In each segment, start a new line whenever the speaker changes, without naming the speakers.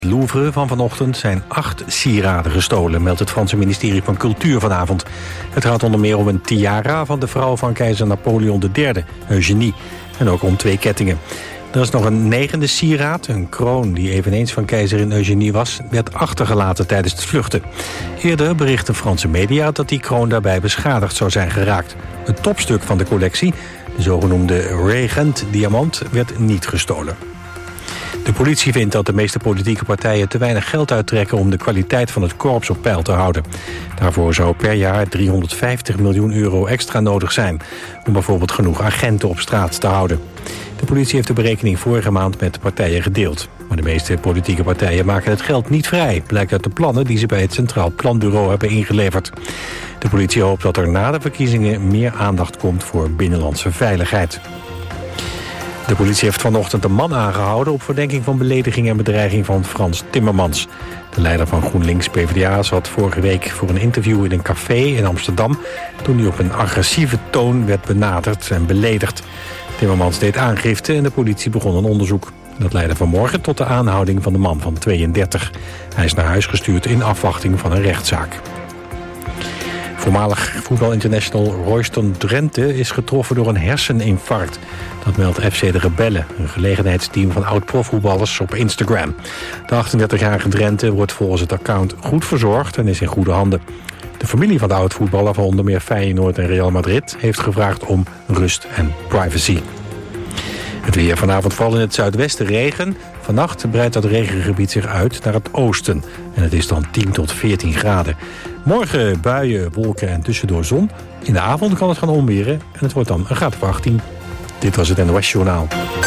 Louvre van vanochtend zijn 8 sieraden gestolen, meldt het Franse ministerie van Cultuur vanavond. Het gaat onder meer om een tiara van de vrouw van keizer Napoleon III, Eugénie, en ook om 2 kettingen. Er is nog een 9e sieraad, een kroon die eveneens van keizerin Eugénie was, werd achtergelaten tijdens het vluchten. Eerder berichten Franse media dat die kroon daarbij beschadigd zou zijn geraakt. Het topstuk van de collectie, de zogenoemde Regent-diamant, werd niet gestolen. De politie vindt dat de meeste politieke partijen te weinig geld uittrekken om de kwaliteit van het korps op peil te houden. Daarvoor zou per jaar 350 miljoen euro extra nodig zijn, om bijvoorbeeld genoeg agenten op straat te houden. De politie heeft de berekening vorige maand met de partijen gedeeld. Maar de meeste politieke partijen maken het geld niet vrij, blijkt uit de plannen die ze bij het Centraal Planbureau hebben ingeleverd. De politie hoopt dat er na de verkiezingen meer aandacht komt voor binnenlandse veiligheid. De politie heeft vanochtend een man aangehouden op verdenking van belediging en bedreiging van Frans Timmermans. De leider van GroenLinks-PvdA zat vorige week voor een interview in een café in Amsterdam toen hij op een agressieve toon werd benaderd en beledigd. Timmermans deed aangifte en de politie begon een onderzoek. Dat leidde vanmorgen tot de aanhouding van de man van 32. Hij is naar huis gestuurd in afwachting van een rechtszaak. Voormalig voetbalinternational Royston Drenthe is getroffen door een herseninfarct. Dat meldt FC de Rebellen, een gelegenheidsteam van oud-profvoetballers op Instagram. De 38-jarige Drenthe wordt volgens het account goed verzorgd en is in goede handen. De familie van de oud-voetballer van onder meer Feyenoord en Real Madrid heeft gevraagd om rust en privacy. Het weer: vanavond vooral in het zuidwesten regen. Vannacht breidt dat regengebied zich uit naar het oosten. En het is dan 10 tot 14 graden. Morgen buien, wolken en tussendoor zon. In de avond kan het gaan onweren en het wordt dan een graad of 18. Dit was het NOS Journaal.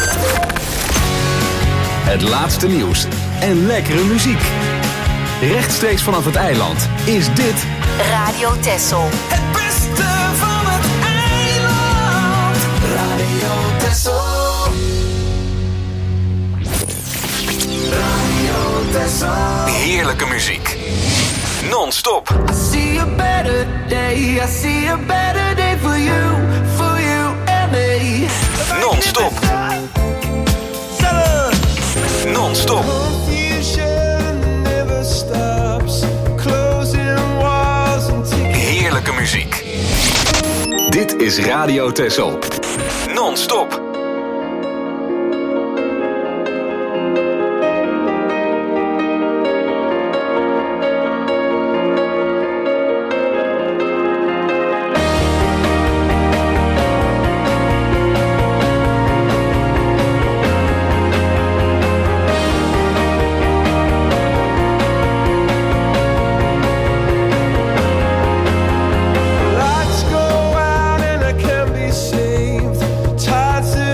Het laatste nieuws en lekkere muziek. Rechtstreeks vanaf het eiland is dit
Radio Texel.
Het beste van het eiland. Radio Texel. Radio Texel.
heerlijke muziek. Non-stop.
I see a better day. I see a better day for you and me.
Non-stop. Non-stop. Heerlijke muziek. Dit is Radio Texel. Non-stop.
Lights go out and I can't be saved. Tides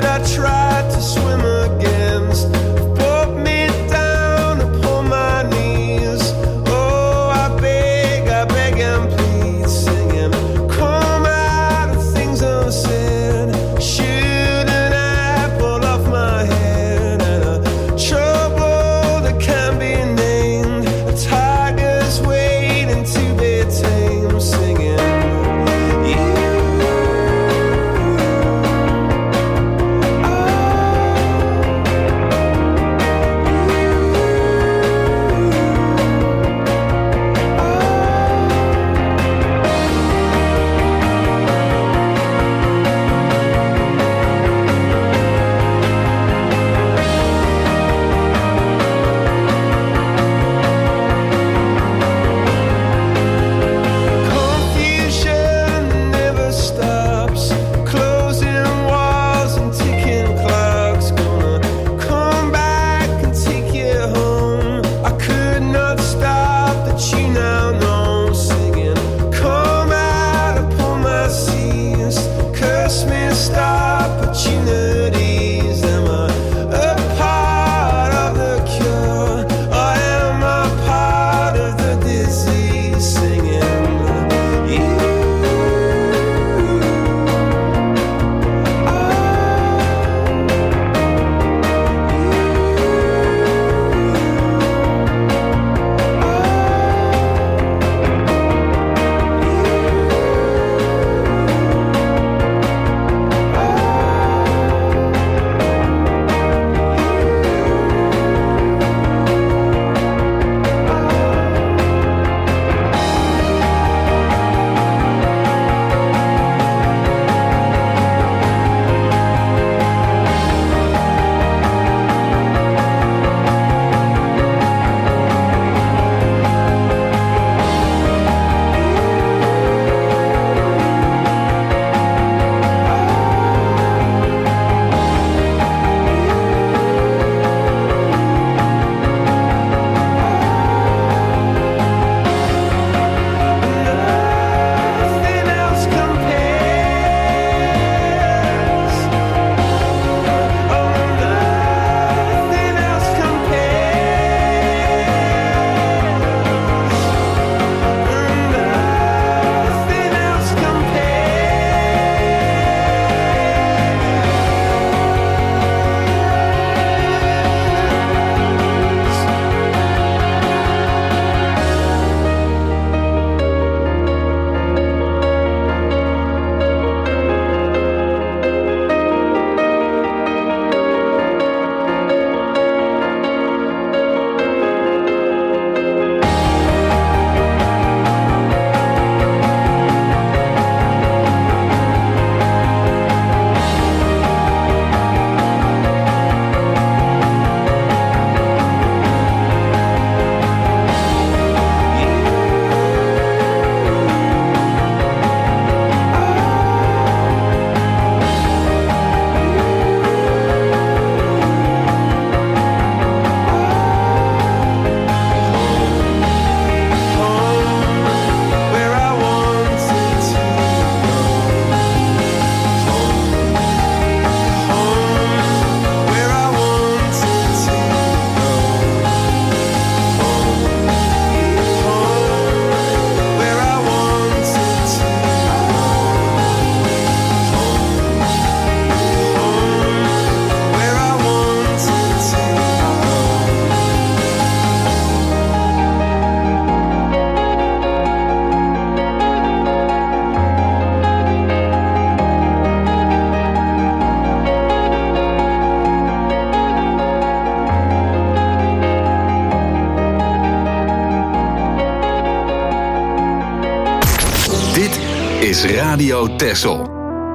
is Radio Texel.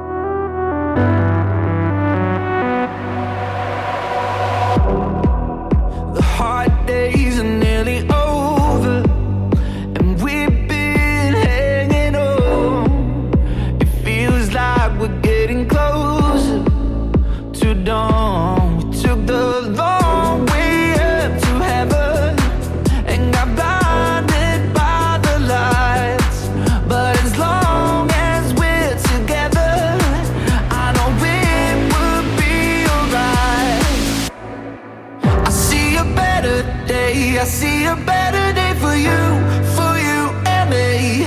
The hard days are nearly over, and we've been hanging on. It feels like we're getting closer to dawn. We took the long way up to heaven and got blinded by the lights. But as long as we're together, I know it will be alright. I see a better day, I see a better day for you and me.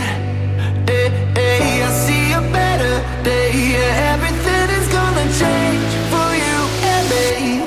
I see a better day, yeah, everything is gonna change for you and me.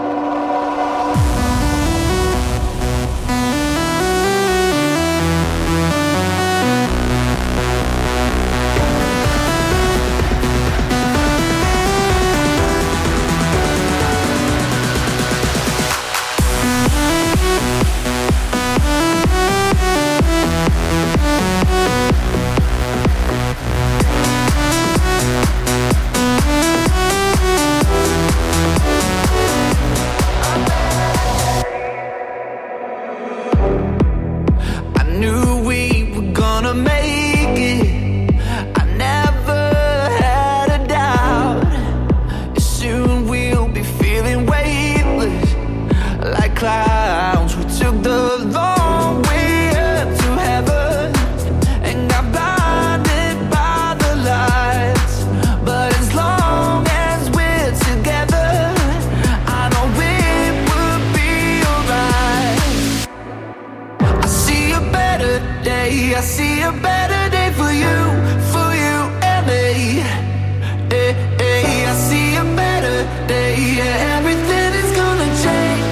Clouds. We took the long way up to heaven and got blinded by the lights. But as long as we're together, I know it will be alright. I see a better day, I see a better day for you and me. I see a better day, yeah, everything is gonna change.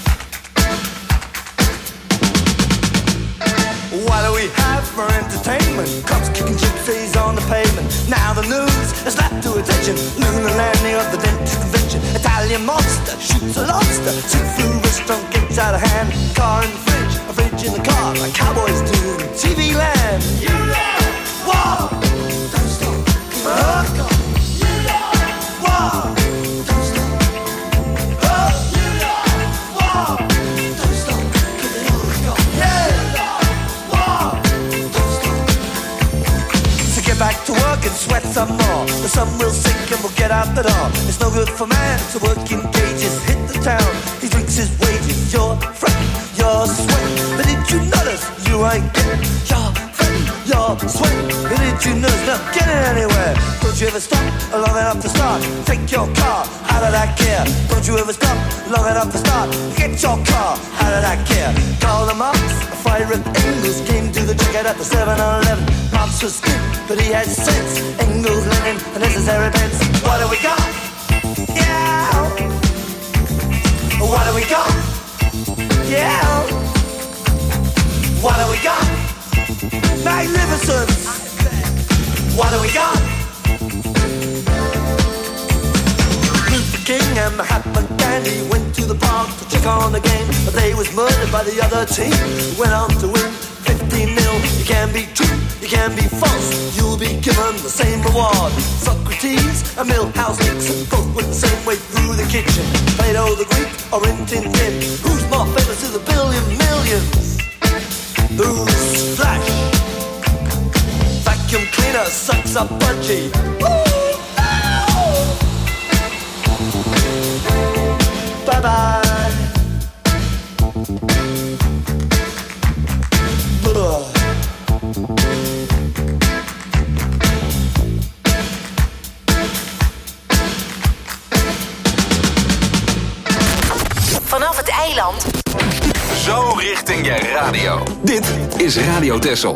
What do we have for entertainment?
pavement, cops kicking gypsies on the pavement. Now the news has lapped to attention. Lunar landing of the dentist convention. Italian monster shoots a lobster. See-through restaurant gets out of hand. Car in the fridge, a fridge in the car, like cowboys do in TV land. You know what? Don't stop. You know what? Don't stop. You know what? Don't stop. Yeah. Get back to work and sweat some more. The sun will sink and we'll get out the door. It's no good for man to work in cages. Hit the town, he drinks his wages. You're fretting, you're sweating. But did you notice you ain't getting? You're fretting, you're sweating. But did you notice not getting anywhere? Don't you ever stop long enough to start? Take your car out of that gear. Don't you ever stop long enough to start? Get your car out of that gear. Call the Marx, a fire at Engels. Came to the ticket at the 7-Eleven. Marx was good, but he had sense. Engels, Lenin, a necessary bends. What do we got? Yeah. What do we got? Yeah. What do we got? Magnificence. What do we got? Luther King and Mahatma Gandhi went to the park to check on the game, but they was murdered by the other team. Went on to win 15-0. You can be true, you can be false. You'll be given the same reward. Socrates and Milhouse Nixon both went the same way through the kitchen. Plato the Greek or Rin Tin Tin. Who's more famous to the billion millions? Who's Flash? Vacuum cleaner sucks up budgie. Bye-bye.
Vanaf het eiland.
Zo richting je radio. Dit is Radio Texel.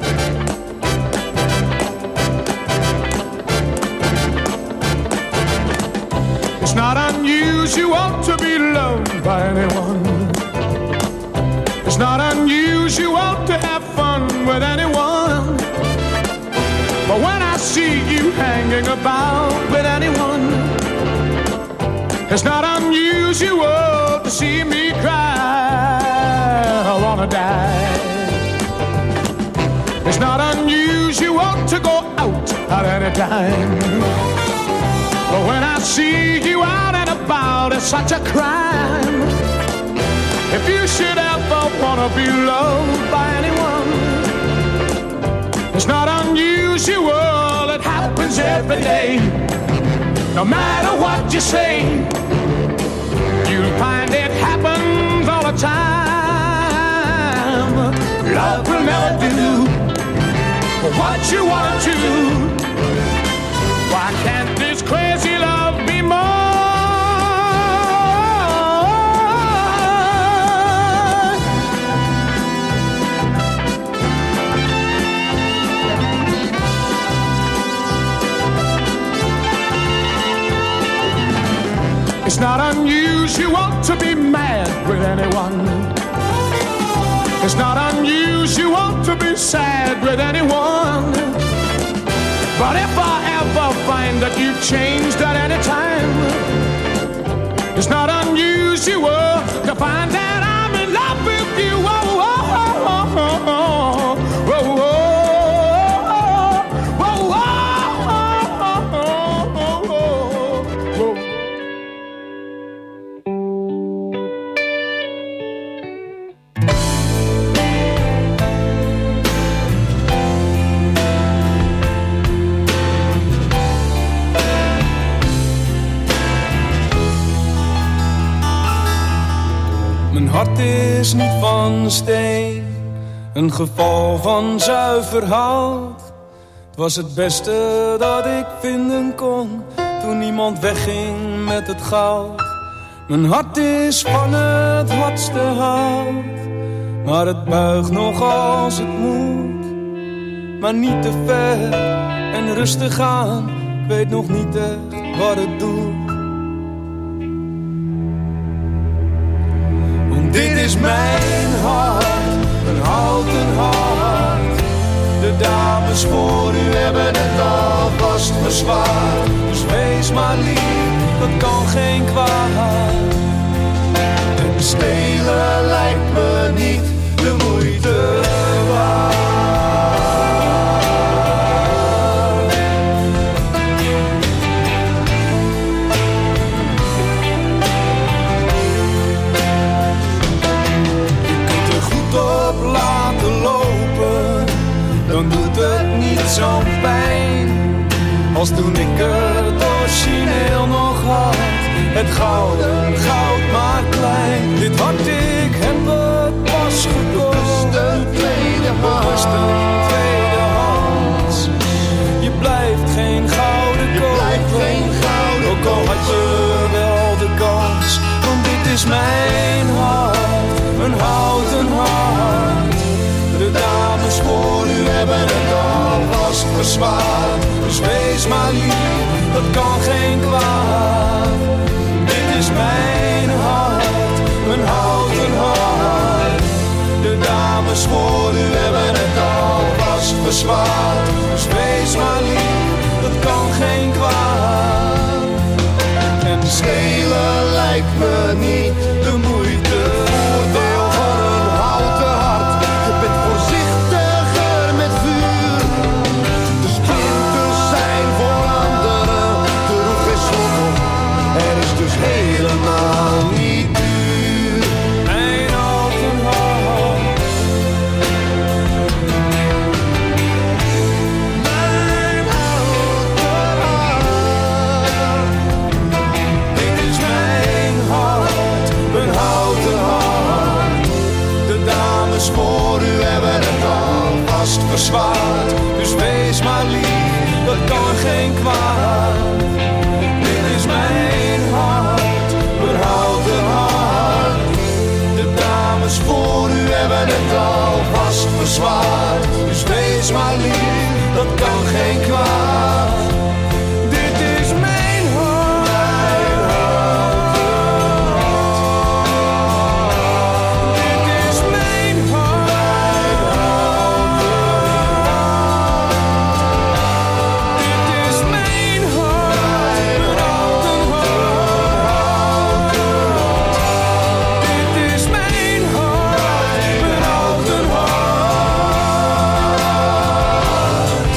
It's not unusual to be loved by anyone. It's not unusual to have fun with anyone. But when I see you hanging about with anyone, it's not unusual to see me cry. I wanna die. It's not unusual to go out at any time. But when I see you out and about, it's such a crime. If you should ever wanna be loved by anyone, it's not unusual, it happens every day. No matter what you say, you'll find it happens all the time. Love will never do what you want to. Why can't this crazy love be more? It's not unusual to be mad with anyone. It's not unusual to be sad with anyone. But if I ever find that you've changed at any time, it's not unusual to find that I'm in love with you. Oh, oh, oh, oh, oh, oh, oh, oh.
Mijn hart is niet van steen, een geval van zuiver hout. Het was het beste dat ik vinden kon, toen iemand wegging met het goud. Mijn hart is van het hardste hout, maar het buigt nog als het moet. Maar niet te ver en rustig aan, ik weet nog niet echt wat het doet. Dit is mijn hart, een houten hart. De dames voor u hebben het alvast verzwaard. Dus wees maar lief, dat kan geen kwaad. En stelen lijkt me niet de moeite waard. Dan doet het niet zo'n pijn als toen ik het origineel nog had. Het gouden goud maar klein. Dit wat ik heb het pas gekocht. Bewust een tweedehands. Je blijft geen gouden kopen. Ook al had je wel de kans. Want dit is mijn hart, een houten hart. De dames voor u hebben het alvast verzwaard. Dus wees maar lief, dat kan geen kwaad. Dit is mijn hart, een houten hart. De dames voor u hebben het alvast verzwaard. Dus wees maar lief, dat kan geen kwaad. En stelen lijkt me niet de moeite. Voordeel van een houten hart. Je bent voorzichtiger met vuur. De splinters zijn voor anderen. De roef is slot op. Er is dus helemaal niet duur. Mijn houten hart. Mijn houten hart. Dit is mijn hart. Mijn houten hart. De dames voor u hebben het alvast verzwaard. Dus wees maar lief, dat kan geen kwaad. Dit is mijn hart, mijn houten hart. De dames voor u hebben het alvast verzwaard. Dus wees maar lief, dat kan geen kwaad. Dit is mijn hart, mijn houten hart. Dit is mijn hart, mijn houten hart. Dit is mijn hart, mijn houten hart. Dit is mijn hart, mijn houten hart.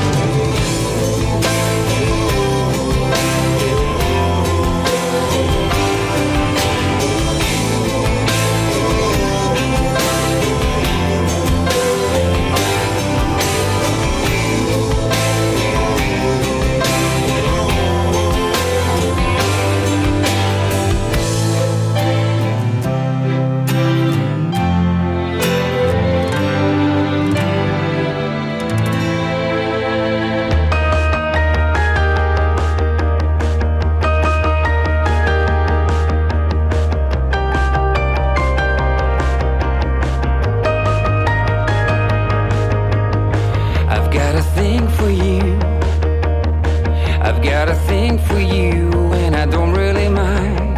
I've got a thing for you. I've got a thing for you, and I don't really mind.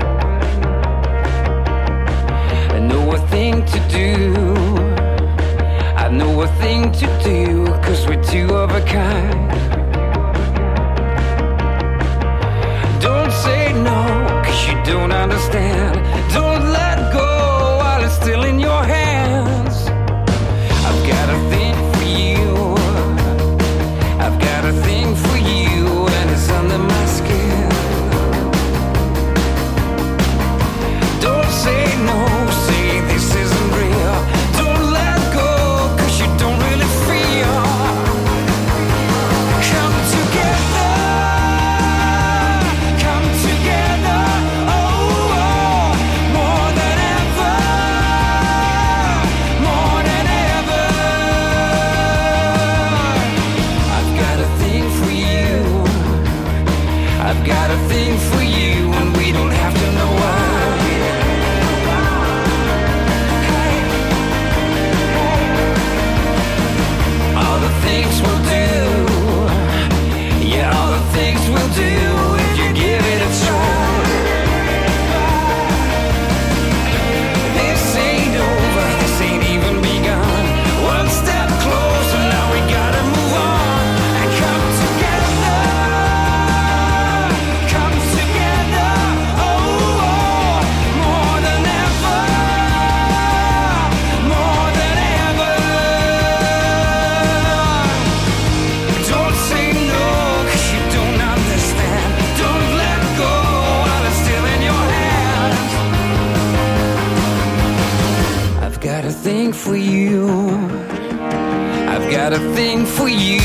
I know a thing to do. I know a thing to do, 'cause we're two of a kind. Don't say no, 'cause you don't understand. Don't let go while it's still in your hands. I've got a thing for you. I've got a thing for you, and it's under my skin. Don't say no, say this isn't real. Don't let go, 'cause you don't really feel.
you.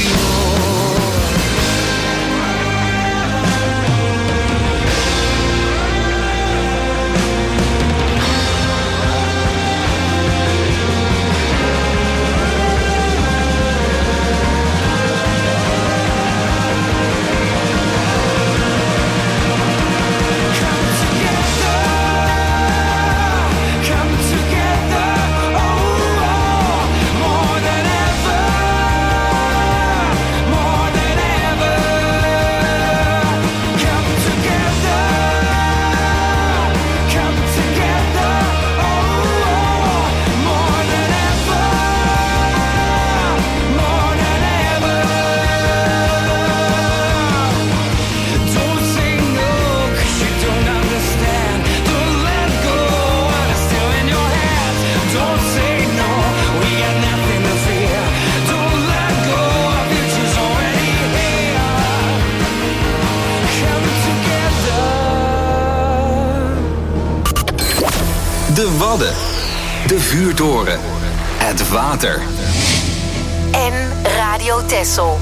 De Wadden, de Vuurtoren, het water.
En Radio Texel.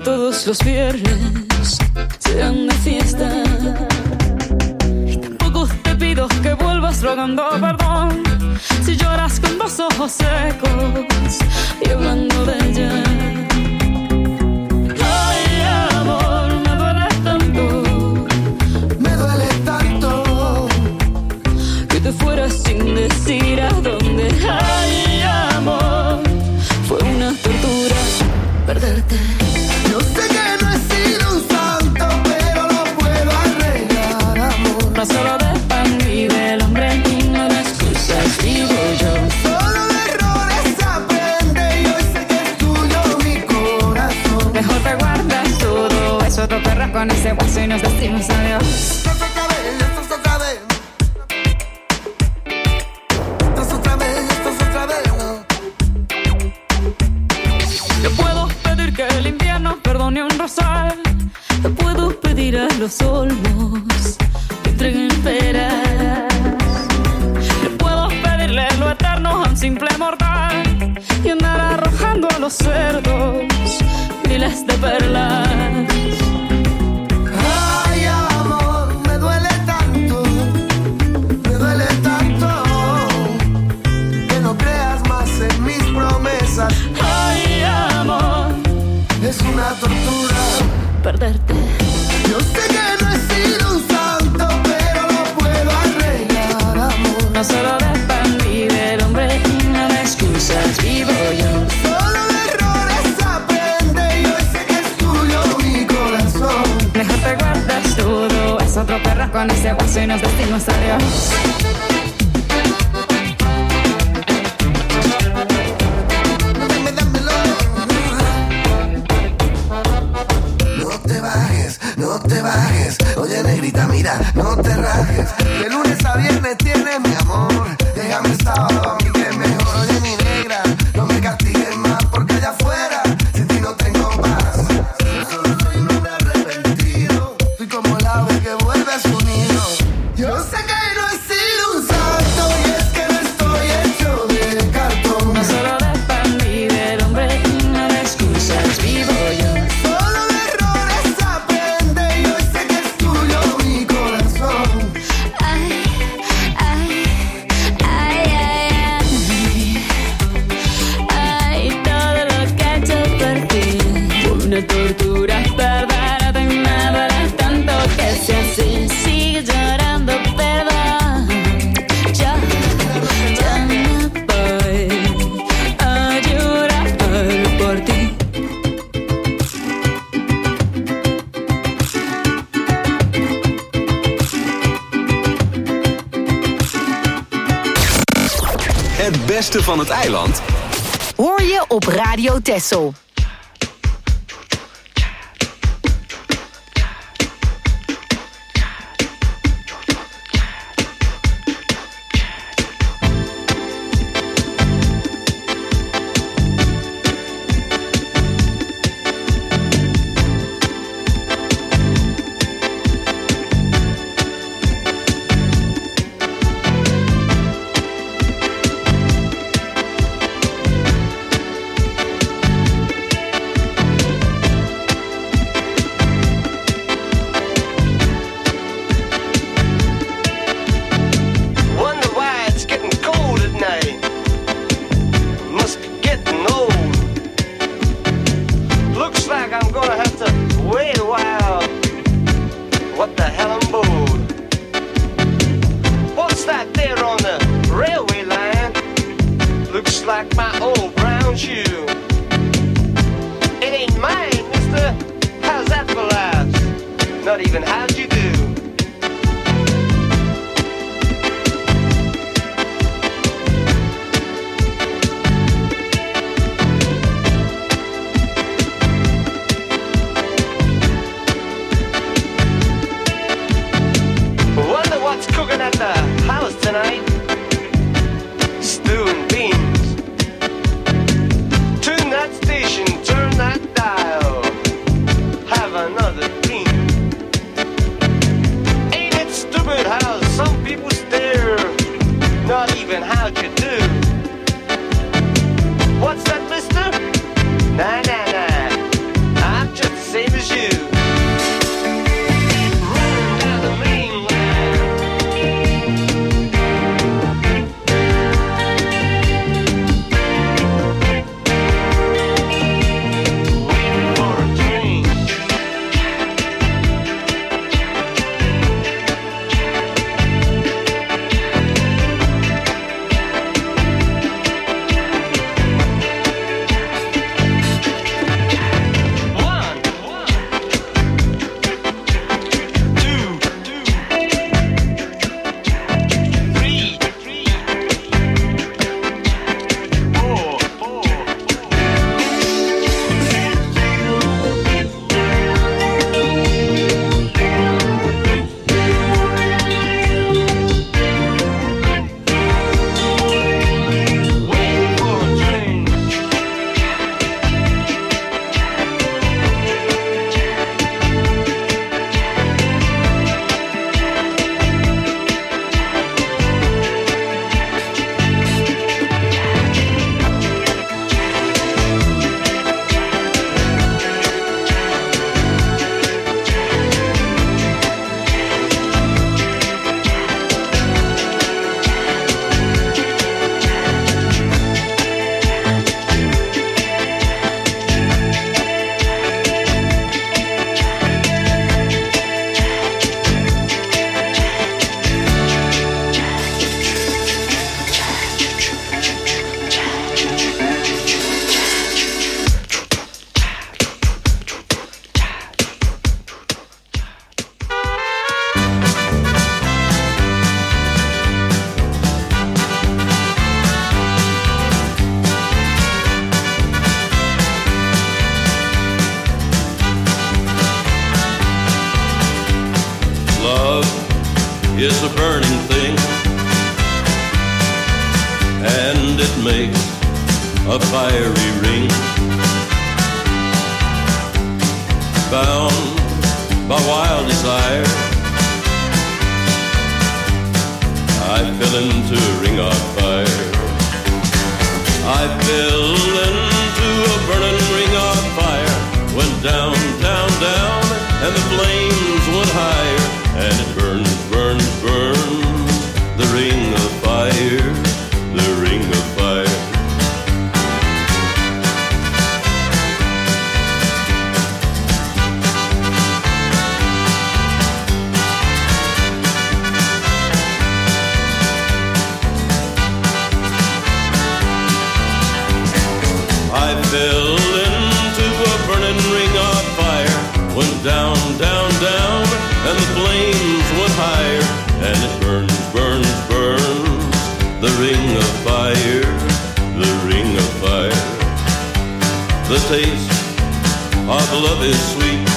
todos los viernes sean de fiesta. Y tampoco te pido que vuelvas rogando perdón si lloras con los ojos secos y hablando de ella. Ay, amor, me duele tanto que te fueras sin decir a dónde. Ay, amor, fue una tortura perderte.
Yo sé que no he sido un santo, pero lo puedo arreglar, amor.
No solo de pan vive el hombre y no de excusas vivo yo.
Solo de errores aprende y hoy sé que es tuyo mi corazón.
Mejor te guardas todo eso, te perras con ese hueso y nos decimos adiós.
Esto es otra vez, esto es otra vez. Esto es otra vez, esto es otra vez.
Yo puedo pedir que el invierno perdone un rosal. Yo puedo pedir a los olmos que entreguen peras. Yo puedo pedirle lo eterno a un simple mortal y andar arrojando a los cerdos miles de perlas.
Ay, amor, me duele tanto que no creas más en mis promesas.
Ay, amor,
Es una tortura
perderte.
Yo sé que no he sido un santo, pero lo puedo arreglar, amor.
No solo de pan vive el hombre y no de excusas vivo yo.
Solo de errores aprende y hoy sé que es tuyo mi corazón.
Mejor te guardas todo, es otro perro con ese hueso y nos decimos adiós.
Dámelo. No te bajes. Oye, negrita, mira, no te rajes. De lunes a viernes tienes mi amor. Déjame el sábado a mí que es mejor. Oye, mi negra, no me castigues más porque allá afuera sin ti no tengo paz. Yo solo soy un hombre arrepentido. Soy como el ave que vuelve a su nido. Yo sé que no he sido un santo y es que no estoy hecho de cartón.
No solo de pan vive el hombre y no de excusas vivo yo.
Solo de errores aprende y hoy sé que es tuyo mi corazón.
Ay, ay, ay, ay, ay, ay, todo lo que he hecho por ti fue una tortura, perderte y me duele tanto que si así sigue llorando, perdón. Yo me voy a llorar por ti.
Het beste van het eiland
Hoor je op Radio Texel.
Wonder why it's getting cold at night. Must be getting old. Looks like I'm gonna have to wait a while. What the hell I'm bored. What's that there on the railway line? Looks like my old brown shoe. It ain't mine, mister. How's that for laughs? Not even how'd you do? Wonder what's cooking at the house tonight? Stew and beans. Tune that station, turn that dial. Have another bean. Ain't it stupid how some people stare? Not even how'd you do? What's that, mister? Nah, nah, nah. I'm just
Love is a burning thing, and it makes a fiery ring. Bound by wild desire, I fell into a ring of fire. I fell into a burning ring of fire. Went down, down, down, and the flames went higher. And it burns, burns, burns, the ring of fire, the ring of fire. I fell into a burning ring of fire. Went down, down, down, and the flames went higher. And it burns, burns, burns, the ring of fire, the ring of fire. The taste of love is sweet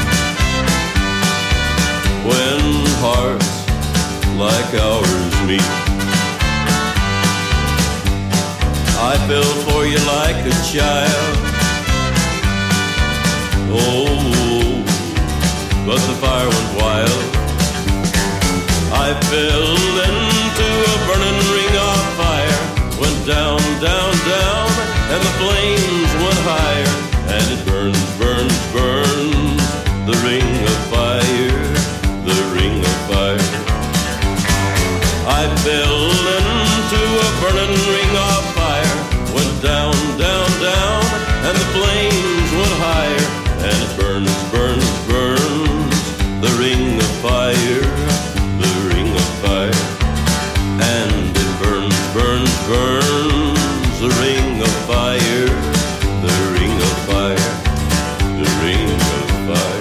when hearts like ours meet. I fell for you like a child. Oh, but the fire went wild. I fell into a burning ring of fire. Went down, down, down, and the flames went higher. And it burns, burns, burns, the ring of fire, the ring of fire. I fell into a burning ring of fire. Went down, down, down, and the flames went higher. And it burns, burns, burns, the ring of fire, the ring of fire. And it burns, burns, burns, the ring of fire, the ring of fire, the ring of fire.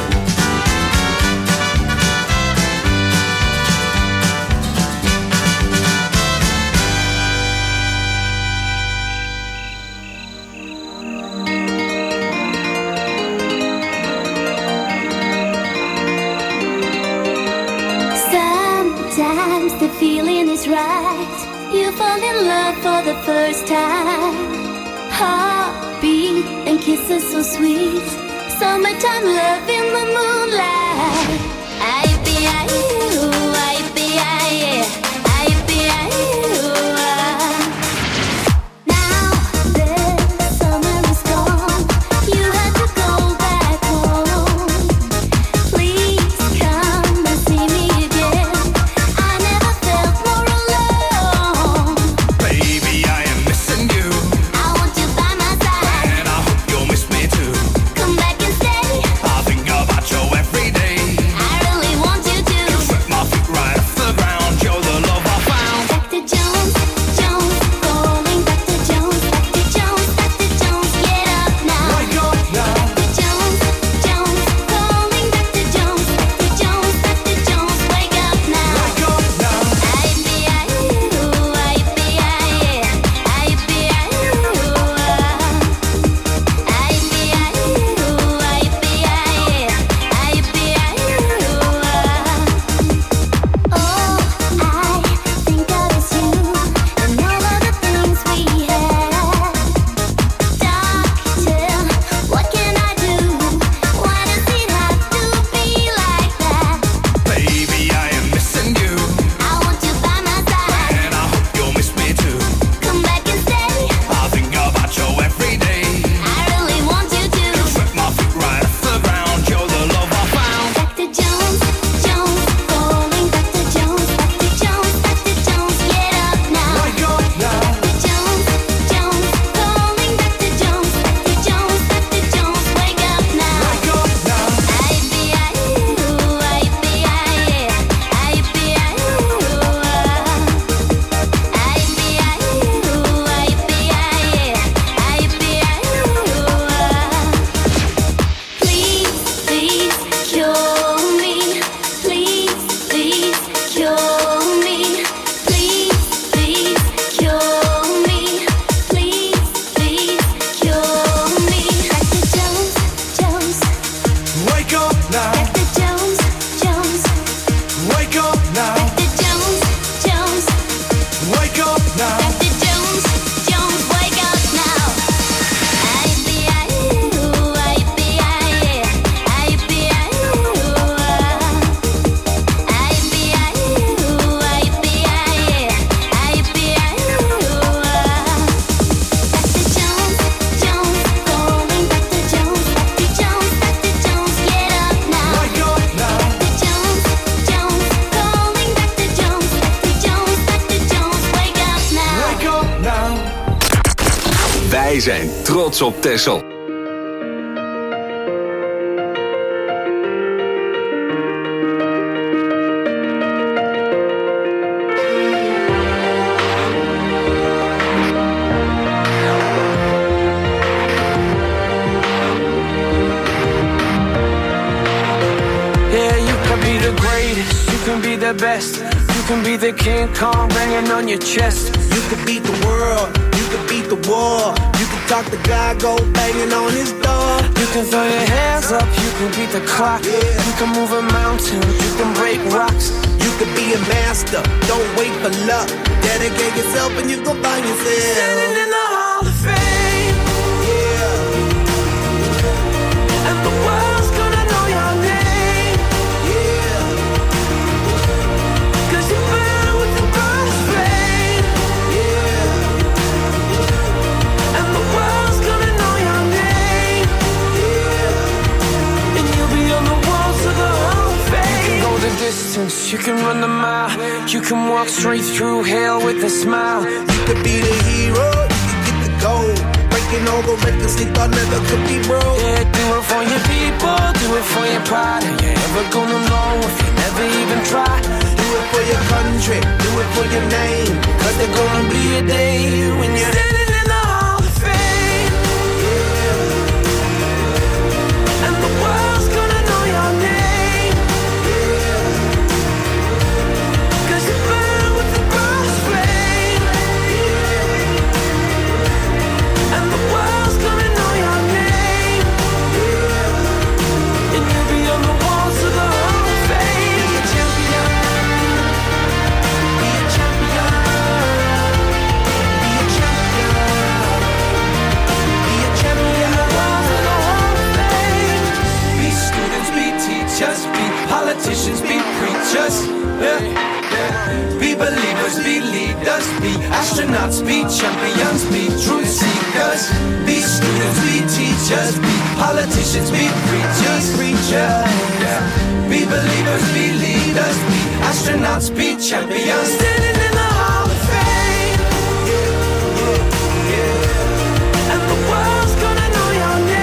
Sometimes the feeling is right. You fall in love for the first time. Heartbeat and kisses so sweet. Summertime love in the moonlight. I be you, I be I, I be you. Now the summer is gone. You have to go back home. Please come and see me again. I never felt more alone.
Baby, I am missing you,
I want you by my side.
and I hope you'll miss me too.
Come back and stay.
I think about you every day.
Wij zijn trots op Texel.
The best. You can be the King Kong banging on your chest.
You could beat the world, you could beat the war. You can talk the guy, go banging on his door.
You can throw your hands up, you can beat the clock.
Yeah.
You can move a mountain, you can break rocks.
You could be a master, don't wait for luck. Dedicate yourself and you go find yourself.
Standing in the Hall of Fame.
Yeah.
And the world's gonna know your name.
You can run the mile. You can walk straight through hell with a smile.
You could be the hero, you could get the gold. Breaking all the records they thought never could be broke.
Yeah, do it for your people, do it for your pride. Are you ever gonna know if you never even try?
Do it for your country, do it for your name. Cause there's gonna be a day when you're
standing in the Hall of Fame.
Yeah.
And the world's gonna know your name. Politicians be preachers, yeah. Be believers, be leaders, be astronauts, be champions, be truth seekers. Be students, be teachers, be politicians, be preachers, yeah. Be believers, be leaders, be astronauts, be champions. Standing in the Hall of Fame, yeah. And the world's gonna know your name.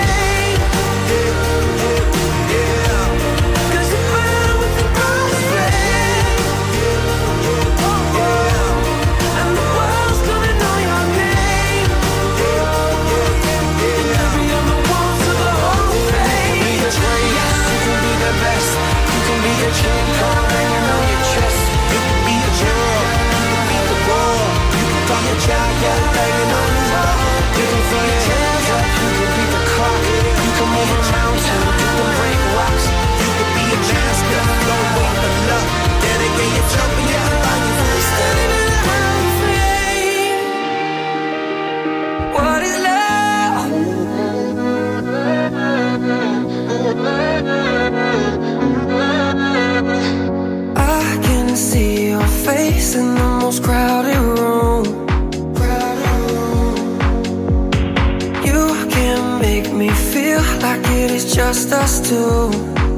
The King Kong banging on your chest.
You can be the hero, you can beat the war. You can talk your child, banging on his wall.
You can throw your hands up, you can beat the clock. You can move a mountain, you can break rocks.
You can be a master, don't wait for luck. Dedicate yourself and you can find yourself.
Standing in the Hall of Fame. What is love?
See your face in the most crowded room. You can make me feel like it is just us two.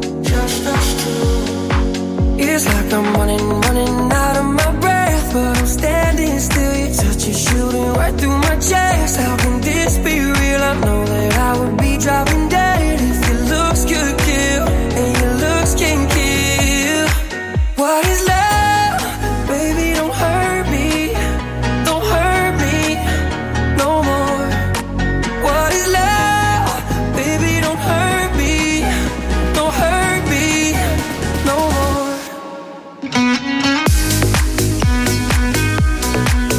It's like I'm running out of my breath, but I'm standing still. Your touch is shooting right through my chest. How can this be real? I know that I would be dropping dead if your looks could kill, and your looks can kill. What is love? Baby, don't hurt me no more. What is love? Baby, don't hurt me no more.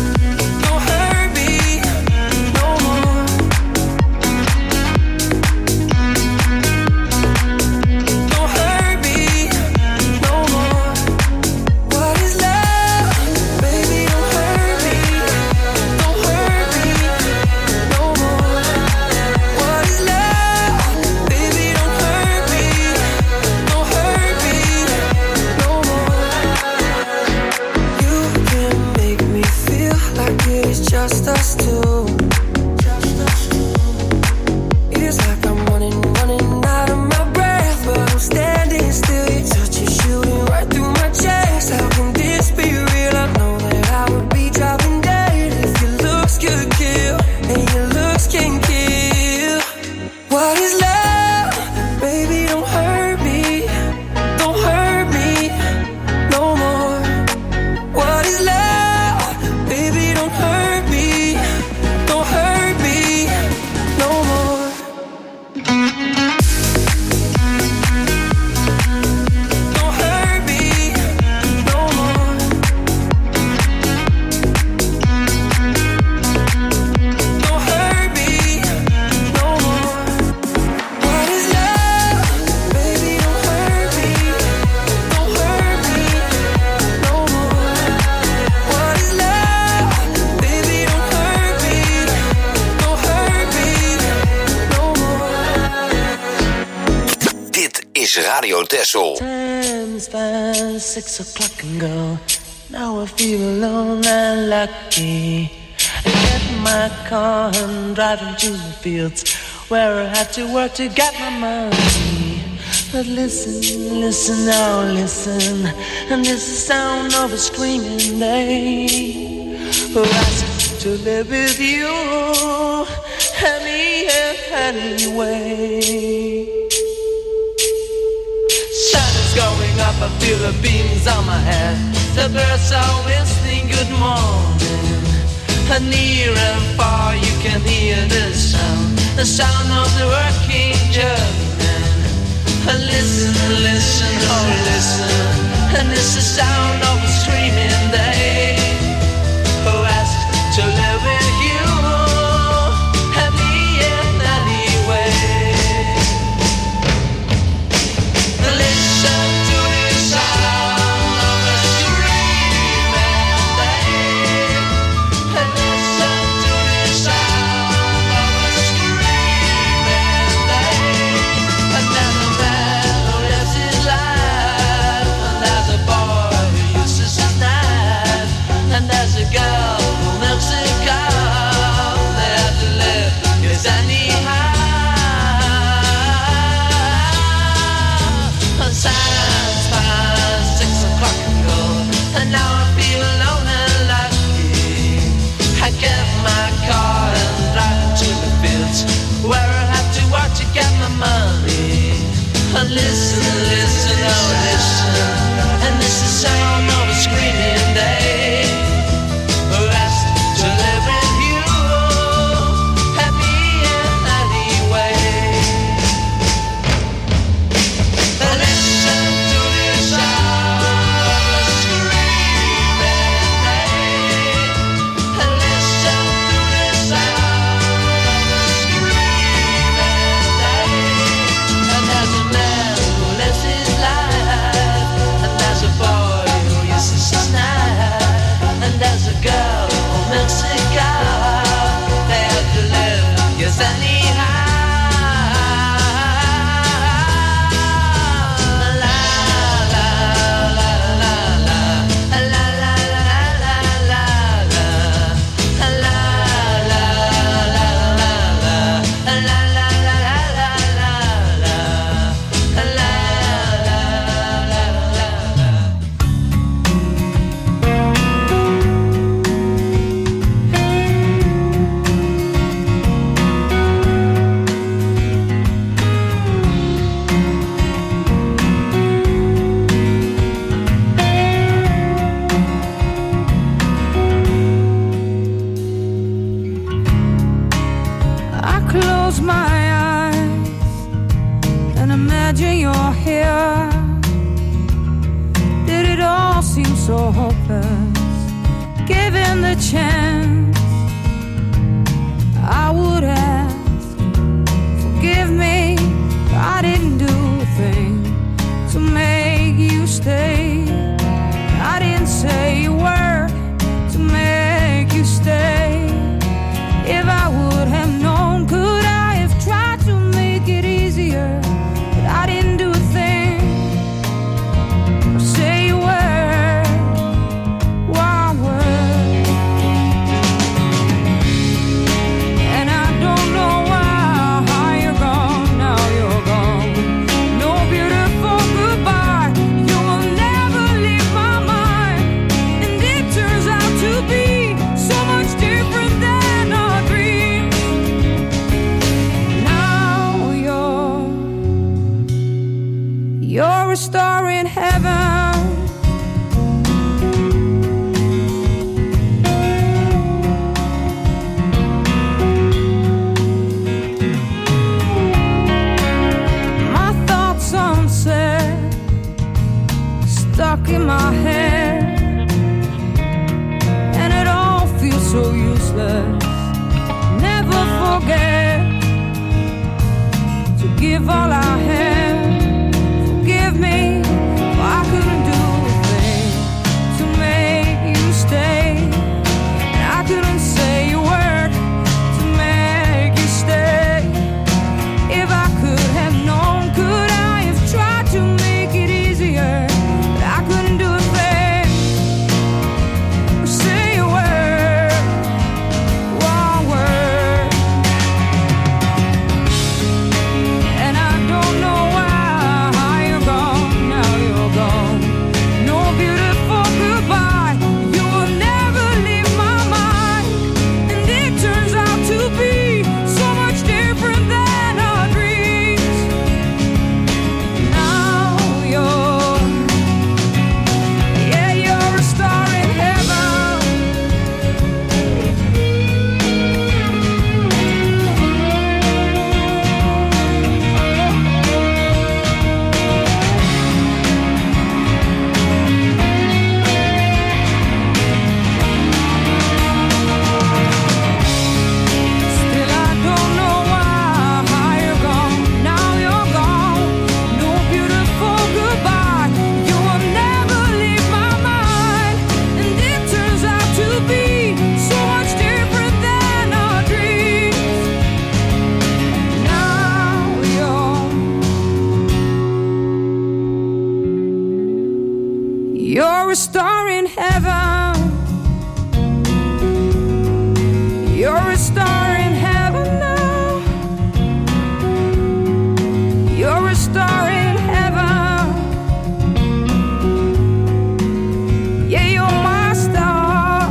Don't hurt me no more.
Radio Texel.
Time's past 6 o'clock and go. Now I feel alone and lucky. I get in my car and driving to the fields where I have to work to get my money. But listen, listen, now listen, and this is the sound of a screaming day who asks to live with you anyway. Sun is going up, I feel the beams on my head. The birds are whistling good morning. And near and far you can hear the sound of the working journeyman. And listen, listen, oh listen, and it's the sound of a screaming day who asks to live with you and me in any way. Listen to the sound of a screaming day. And listen to the sound of a screaming day. And then a man who lives his life, and there's a boy who uses his knife, and there's a girl who milks a cow. They have to live, yes anyhow. And silence past 6 o'clock ago, and now I feel alone and lucky. I get my car and drive to the fields where I have to work to get my money. And listen, listen, oh listen, and this is the sound of a screaming day who asked to live with you and me in any way. And listen to the sound of a screaming day. And listen to the sound of a screaming day. And there's a man who lives his life, and there's a boy who uses his knife, and there's a girl who milks a cow. They have to live, yes anyhow. La la la la la, la la la la la la, la la la la la, la la la
I close my eyes and imagine you're here. Did it all seem so hopeless? Given the chance, I would ask, forgive me, I didn't do a thing to make you stay. I didn't say a word to make you stay. If I would have known, could I have tried to make it easier? But I didn't do a thing or say a word, one word. And I don't know why you're gone, now you're gone. No beautiful goodbye, you will never leave my mind. And it turns out to be so much different than our dreams. Now you're a star in heaven. My thoughts unsaid, stuck in my head, and it all feels so useless. Never forget to give all I had. Forgive me, for I couldn't do a thing to make you stay. And I couldn't say a word to make you stay. If I could have known, could I have tried to
You're a star in heaven. You're a star in heaven now. You're a star in heaven. Yeah, you're my star.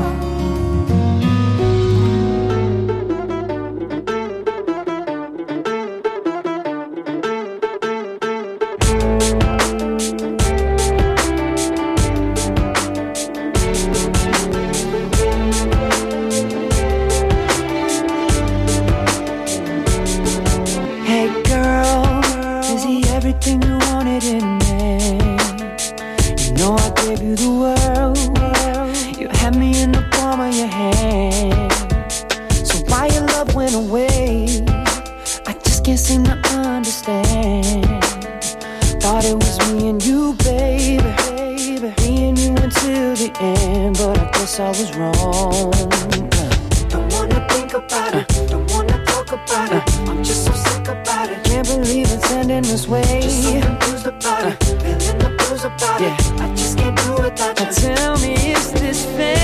Everything you wanted in me. You know I gave you the world. You had me in the palm of your hand. So why your love went away, I just can't seem to understand. Thought it was me and you, baby. Me and you until the end, but I guess I was wrong. Don't wanna think about it, don't wanna talk about it. I'm just so sick about it. Can't believe it's ending this way. Just so confused about it, feeling the blues about it. I just can't do it without you. Tell me, is this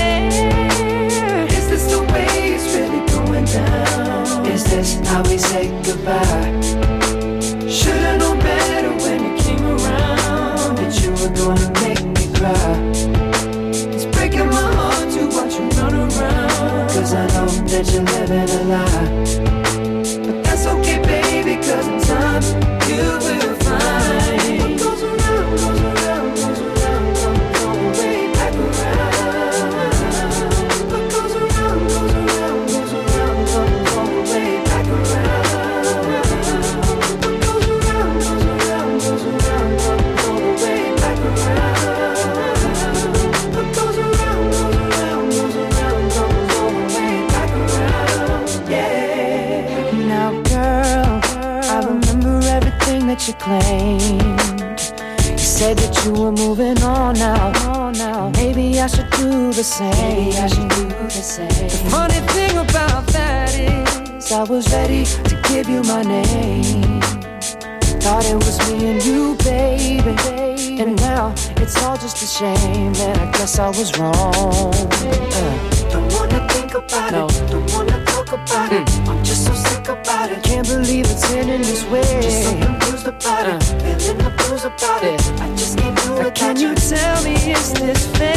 fair? Is this the way it's really going down? Is this how we say goodbye? Should've known better when you came around, that you were gonna make me cry. It's breaking my heart to watch you run around, cause I know that you're living a lie. But that's okay, baby, cause in time you will find what goes around, goes around, goes around, comes all the way back around. What goes around, goes around, goes around, comes all the way back around. What goes around, goes around, goes around, comes all the way back around. What goes around, goes around, goes around, comes all the way back around. Yeah. Now, girl, I remember everything that you claimed. You said that you were moving on now. Maybe I should do the same. The funny thing about that is I was ready to give you my name. Thought it was me and you, baby. And now it's all just a shame, and I guess I was wrong. Don't wanna think about it, don't wanna talk about it. I'm just so sick about it. Can't believe it's ending this way. Just so confused about it, feeling the blues about it. I just can't do it. Can you tell me, is this fair?